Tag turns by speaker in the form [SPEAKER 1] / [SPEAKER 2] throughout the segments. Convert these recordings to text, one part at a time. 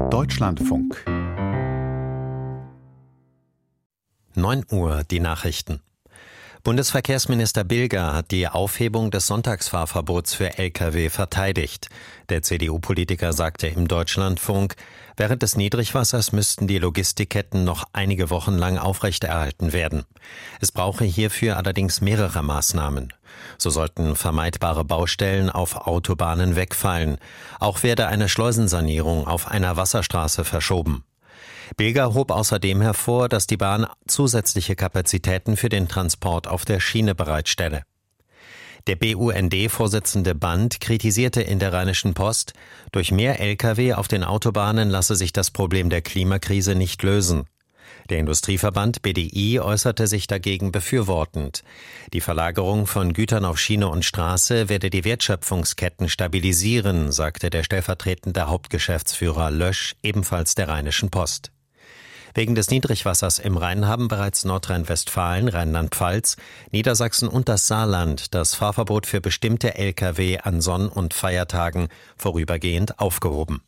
[SPEAKER 1] Deutschlandfunk.
[SPEAKER 2] 9 Uhr, die Nachrichten. Bundesverkehrsminister Bilger hat die Aufhebung des Sonntagsfahrverbots für Lkw verteidigt. Der CDU-Politiker sagte im Deutschlandfunk, während des Niedrigwassers müssten die Logistikketten noch einige Wochen lang aufrechterhalten werden. Es brauche hierfür allerdings mehrere Maßnahmen. So sollten vermeidbare Baustellen auf Autobahnen wegfallen. Auch werde eine Schleusensanierung auf einer Wasserstraße verschoben. Bilger hob außerdem hervor, dass die Bahn zusätzliche Kapazitäten für den Transport auf der Schiene bereitstelle. Der BUND-Vorsitzende Band kritisierte in der Rheinischen Post, durch mehr Lkw auf den Autobahnen lasse sich das Problem der Klimakrise nicht lösen. Der Industrieverband BDI äußerte sich dagegen befürwortend. Die Verlagerung von Gütern auf Schiene und Straße werde die Wertschöpfungsketten stabilisieren, sagte der stellvertretende Hauptgeschäftsführer Lösch, ebenfalls der Rheinischen Post. Wegen des Niedrigwassers im Rhein haben bereits Nordrhein-Westfalen, Rheinland-Pfalz, Niedersachsen und das Saarland das Fahrverbot für bestimmte Lkw an Sonn- und Feiertagen vorübergehend aufgehoben.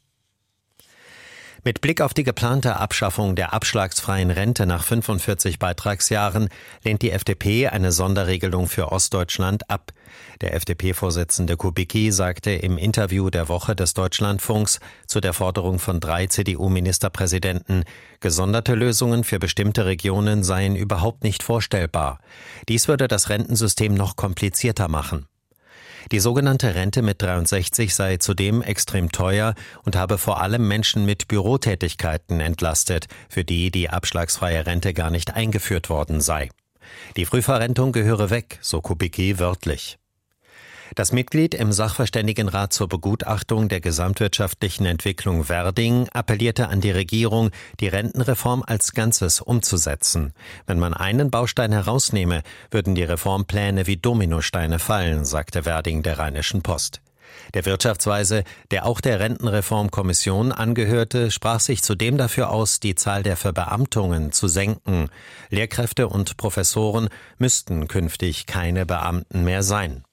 [SPEAKER 2] Mit Blick auf die geplante Abschaffung der abschlagsfreien Rente nach 45 Beitragsjahren lehnt die FDP eine Sonderregelung für Ostdeutschland ab. Der FDP-Vorsitzende Kubicki sagte im Interview der Woche des Deutschlandfunks zu der Forderung von 3 CDU-Ministerpräsidenten, gesonderte Lösungen für bestimmte Regionen seien überhaupt nicht vorstellbar. Dies würde das Rentensystem noch komplizierter machen. Die sogenannte Rente mit 63 sei zudem extrem teuer und habe vor allem Menschen mit Bürotätigkeiten entlastet, für die die abschlagsfreie Rente gar nicht eingeführt worden sei. Die Frühverrentung gehöre weg, so Kubicki wörtlich. Das Mitglied im Sachverständigenrat zur Begutachtung der gesamtwirtschaftlichen Entwicklung Werding appellierte an die Regierung, die Rentenreform als Ganzes umzusetzen. Wenn man einen Baustein herausnehme, würden die Reformpläne wie Dominosteine fallen, sagte Werding der Rheinischen Post. Der Wirtschaftsweise, der auch der Rentenreformkommission angehörte, sprach sich zudem dafür aus, die Zahl der Verbeamtungen zu senken. Lehrkräfte und Professoren müssten künftig keine Beamten mehr sein.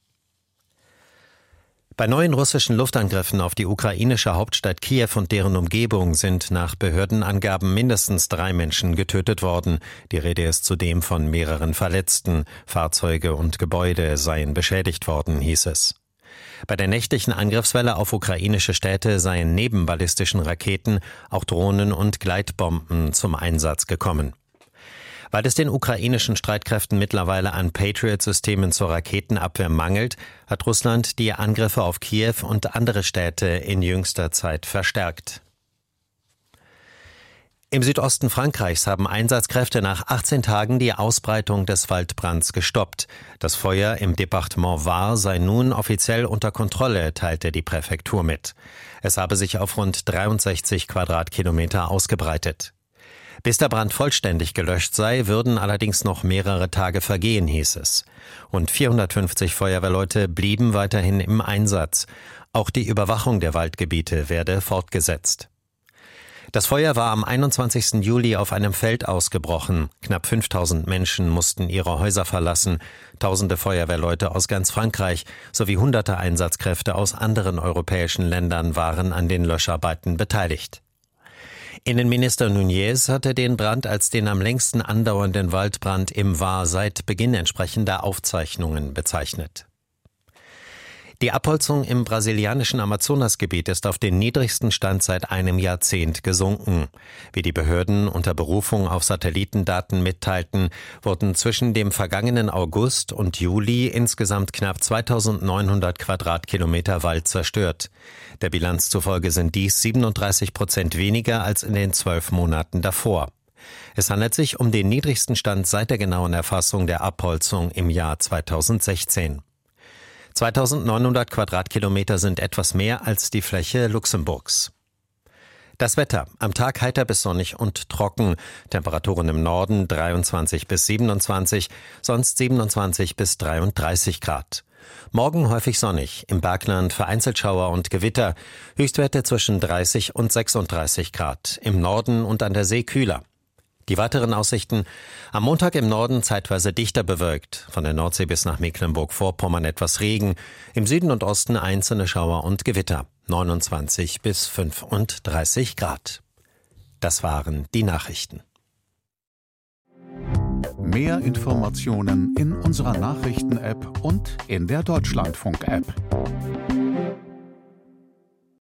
[SPEAKER 2] Bei neuen russischen Luftangriffen auf die ukrainische Hauptstadt Kiew und deren Umgebung sind nach Behördenangaben mindestens 3 Menschen getötet worden. Die Rede ist zudem von mehreren Verletzten. Fahrzeuge und Gebäude seien beschädigt worden, hieß es. Bei der nächtlichen Angriffswelle auf ukrainische Städte seien neben ballistischen Raketen auch Drohnen und Gleitbomben zum Einsatz gekommen. Weil es den ukrainischen Streitkräften mittlerweile an Patriot-Systemen zur Raketenabwehr mangelt, hat Russland die Angriffe auf Kiew und andere Städte in jüngster Zeit verstärkt. Im Südosten Frankreichs haben Einsatzkräfte nach 18 Tagen die Ausbreitung des Waldbrands gestoppt. Das Feuer im Departement Var sei nun offiziell unter Kontrolle, teilte die Präfektur mit. Es habe sich auf rund 63 Quadratkilometer ausgebreitet. Bis der Brand vollständig gelöscht sei, würden allerdings noch mehrere Tage vergehen, hieß es. Und 450 Feuerwehrleute blieben weiterhin im Einsatz. Auch die Überwachung der Waldgebiete werde fortgesetzt. Das Feuer war am 21. Juli auf einem Feld ausgebrochen. Knapp 5000 Menschen mussten ihre Häuser verlassen. Tausende Feuerwehrleute aus ganz Frankreich sowie hunderte Einsatzkräfte aus anderen europäischen Ländern waren an den Löscharbeiten beteiligt. Innenminister Nunez hatte den Brand als den am längsten andauernden Waldbrand im Var seit Beginn entsprechender Aufzeichnungen bezeichnet. Die Abholzung im brasilianischen Amazonasgebiet ist auf den niedrigsten Stand seit einem Jahrzehnt gesunken. Wie die Behörden unter Berufung auf Satellitendaten mitteilten, wurden zwischen dem vergangenen August und Juli insgesamt knapp 2.900 Quadratkilometer Wald zerstört. Der Bilanz zufolge sind dies 37% weniger als in den 12 Monaten davor. Es handelt sich um den niedrigsten Stand seit der genauen Erfassung der Abholzung im Jahr 2016. 2.900 Quadratkilometer sind etwas mehr als die Fläche Luxemburgs. Das Wetter. Am Tag heiter bis sonnig und trocken. Temperaturen im Norden 23 bis 27, sonst 27 bis 33 Grad. Morgen häufig sonnig, im Bergland vereinzelt Schauer und Gewitter. Höchstwerte zwischen 30 und 36 Grad. Im Norden und an der See kühler. Die weiteren Aussichten: am Montag im Norden zeitweise dichter bewölkt, von der Nordsee bis nach Mecklenburg-Vorpommern etwas Regen, im Süden und Osten einzelne Schauer und Gewitter. 29 bis 35 Grad. Das waren die Nachrichten.
[SPEAKER 1] Mehr Informationen in unserer Nachrichten-App und in der Deutschlandfunk-App.